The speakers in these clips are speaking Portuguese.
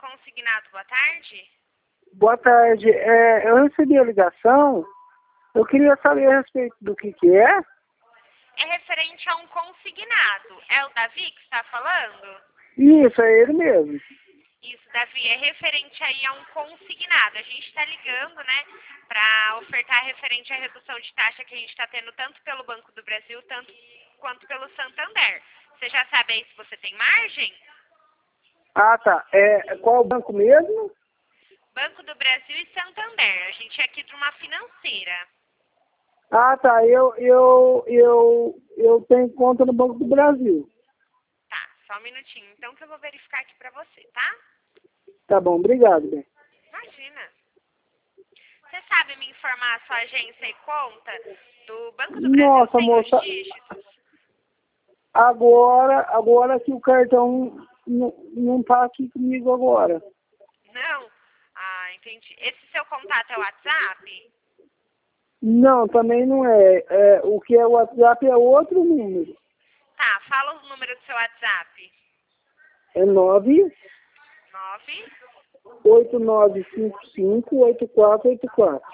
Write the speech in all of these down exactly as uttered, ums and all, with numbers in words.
consignado, boa tarde. Boa tarde. É, eu recebi a ligação. Eu queria saber a respeito do que que é. É referente a um consignado. É o Davi que está falando? Isso, é ele mesmo. Isso, Davi, é referente aí a um consignado. A gente está ligando, né, para ofertar referente à redução de taxa que a gente está tendo tanto pelo Banco do Brasil, tanto quanto pelo Santander. Você já sabe aí se você tem margem? Ah, tá. É, qual o banco mesmo? Banco do Brasil e Santander. A gente é aqui de uma financeira. Ah, tá. Eu, eu, eu, eu tenho conta no Banco do Brasil. Tá, só um minutinho. Então que eu vou verificar aqui para você, tá? Tá bom, obrigado, bem. Imagina. Você sabe me informar a sua agência e conta do Banco do Brasil Nossa, sem os moça, dígitos? agora, agora que o cartão não, não tá aqui comigo agora. Não? Ah, entendi. Esse seu contato é o WhatsApp? Não, também não é. É, o que é o WhatsApp é outro número. Tá, fala o número do seu WhatsApp. É nove nove oito nove cinco cinco oito quatro oito quatro.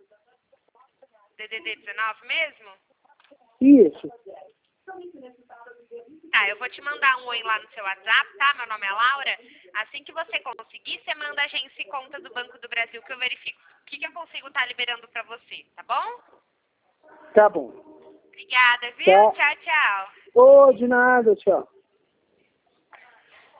D D D dezenove mesmo? Isso. Tá, eu vou te mandar um oi lá no seu WhatsApp, tá? Meu nome é Laura. Assim que você conseguir, você manda a agência e conta do Banco do Brasil que eu verifico o que, que eu consigo estar liberando pra você, tá bom? Tá bom. Obrigada, viu? Tá. Tchau, tchau. Ô, de nada, tchau.